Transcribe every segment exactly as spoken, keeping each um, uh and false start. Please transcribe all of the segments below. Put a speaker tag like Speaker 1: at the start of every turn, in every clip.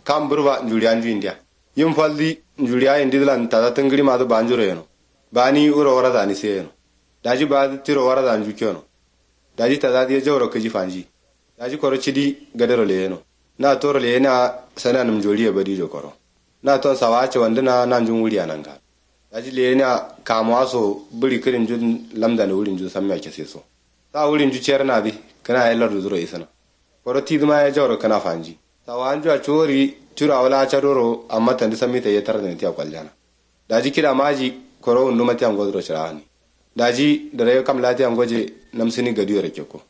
Speaker 1: kam burba njuri anju india yim faldi njuri ay indilan tada tangri ma do banjuro yeno bani uro wara da ni seyeno daji ba tiro wara da anju kyono daji tada die jawro kaji fanji daji koro chidi gadaro le yeno na toro le na sana num jori e badi jo koro na ton sawace wanduna nan jun wuri ananga daji le na kamwaso buri kirin jun lamda ne wurin jun samme ke seso ta wurin ju cerna bi kana yellar duro isana koro tiduma ya jawro kana fanji sawanju a chori tura wala charoro amma tandi samita yetar ne tiya kwaljana daji kida maji koro undu mati an godro chirani daji dare kam lati an goje namsini gadiyo rake ko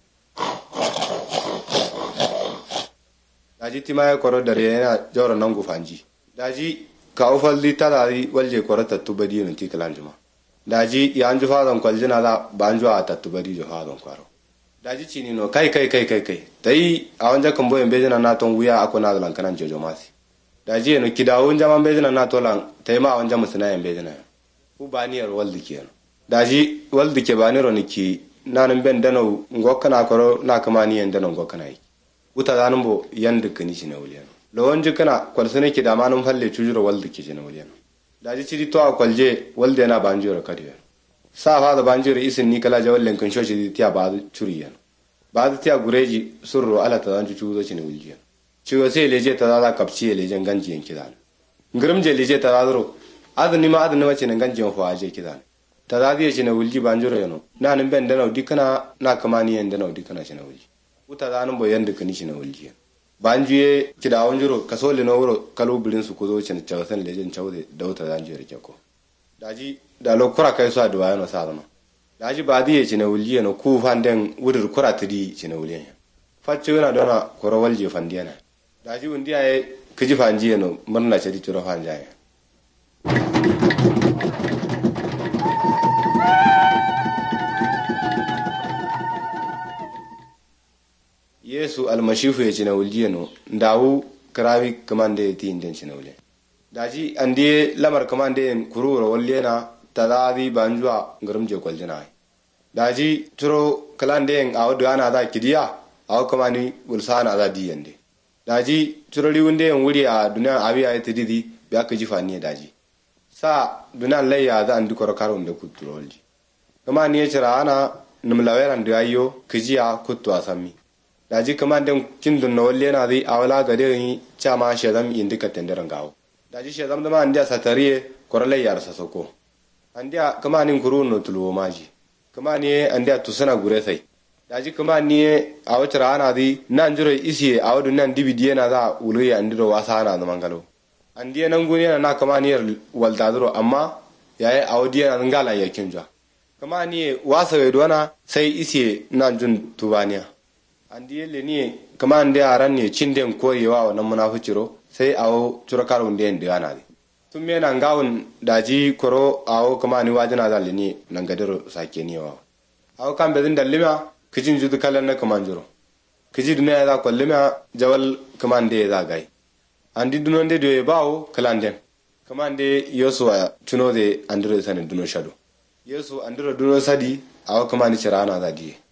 Speaker 1: daji tima koro dare yana jawro nangu fanji daji ka ofalli tadari walje koro tattubadi ne tikalanjuma daji yanju fadan kwaljana da banju a tattubadi jo fadan kwaro daji chini no kai kai kai kai kai dai a wanja kambo en bejana na ton wuya akona lan kanan jojo masi daji no kidawo wanja man bejana na to lan tai ma wanja musina en bejana ku baniyar waldi kenan daji waldi ke baniro niki nanan ben dano ngokana koro na kama ni en dano ngokana yi uta danan bo yanda kani shi na wuliyan lo wanja kana kwalsane ki da manum halle tujuro waldi ke shi na wuliyan daji chidi to akwalje walde na banjiro kadiya sa fa da banjiro isin ni kala jawallen kan shoshi tiya ba turiyan ba tiya gureji surro ala ta danju chuzo chini wuljiyan chiwo se leje ta da kapci leje ganji yan kidan ngirim je leje ta da ro adni ma adni ma chini ganji ho aje kidan ta da die chini wulji banjiro yano na nan ben dana dikana na kamani yan dana dikana chini wulji uta da nan bo yanda kani chini wulji banjuye kida wanjuro kasole no wuro kalu bilin su kuzo chini chawsan leje chawde dauta danju rike ko daji da lo kura kai so adwa yano sadano daji badi ye ne wulje no ku fanden wudur kura tidi ne wulje facce na dona koro walje fandiana daji wundi ay kiji fanji no murna ce di turo fanja Yesu almashifu ye ne wulje no ndawu krawi kamande ti inden ne wulje daji andi lamar kamande kururo wallena tadadi banjua ngaramje kwaljana daji turo kalande en awdu ana da kidiya aw kamani wulsana da diyende daji turo liwunde en wuri a duniya abi ay tididi be aka jifani daji sa dunan layya da andu koro karon da kuturolji kamani ya cira ana numlaweran da ayyo kijiya kuttu asami daji kamande kindun no wallena di awla gade ni chama shedam indika tenderan gawo daji shedam da ma andiya satariye korale yar sasoko andiya kamani kuru no tuluwo maji kamani andiya tusana gure sai daji kamani a wata rana di nan jure isi a wadu nan dibidiye na za uluyi andiro wasa na da mangalo andiya nan gune na kamani waldaduro amma yayi a wadiya na ngala yakin ja kamani wasa wedona sai isi nan jun tubaniya andiye le ni kamani da aran ne cinden koyewa wannan munaficiro sai awo turakarun da yanda yana di tun mena ngawun daji koro awo kamani wajina dalini nangadiro sakeniwa awo kambe din dallima kijin judu kalan na kamanjuro kiji dunya da kollima jawal kamande da gai andi dunonde do bawo kalanden kamande yosuwa tunode andiro sanin duno shado yesu andiro duno sadi awo kamani cirana da die